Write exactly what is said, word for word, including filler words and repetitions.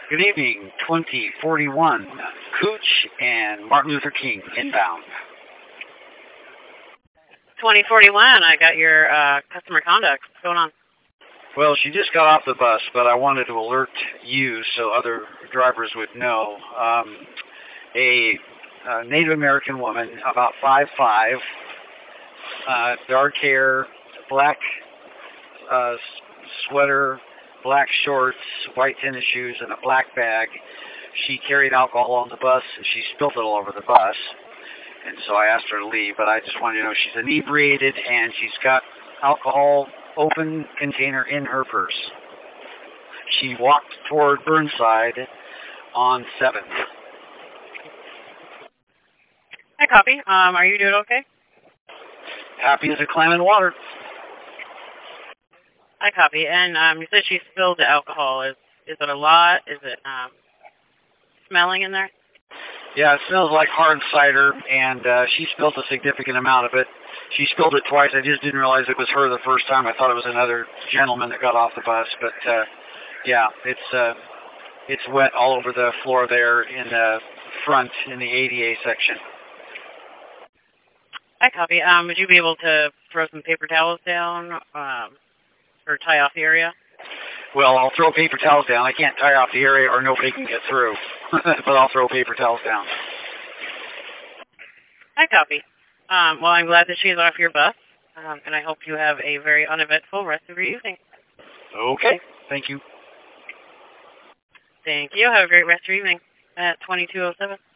Good evening, twenty forty-one, Cooch and Martin Luther King inbound. twenty forty-one, I got your uh, customer conduct. What's going on? Well, she just got off the bus, but I wanted to alert you so other drivers would know. Um, a, a Native American woman, about five foot five, uh, dark hair, black uh, sweater, black shorts, white tennis shoes, and a black bag. She carried alcohol on the bus, and she spilled it all over the bus. And so I asked her to leave, but I just wanted to know she's inebriated, and she's got alcohol open container in her purse. She walked toward Burnside on seventh. Hi, copy. Um, are you doing okay? Happy as a clam in water. Hi, copy. And um, you said she spilled the alcohol. Is is it a lot? Is it um, smelling in there? Yeah, it smells like hard cider, and uh, she spilled a significant amount of it. She spilled it twice. I just didn't realize it was her the first time. I thought it was another gentleman that got off the bus. But, uh, yeah, it's uh, it's wet all over the floor there in the front in the A D A section. Hi, copy. Um, would you be able to throw some paper towels down um, or tie off the area? Well, I'll throw paper towels down. I can't tie off the area or nobody can get through. But I'll throw paper towels down. Hi, copy. Um, well, I'm glad that she's off your bus, um, and I hope you have a very uneventful rest of your evening. Okay. Thank you. Thank you. Have a great rest of your evening at twenty-two oh seven.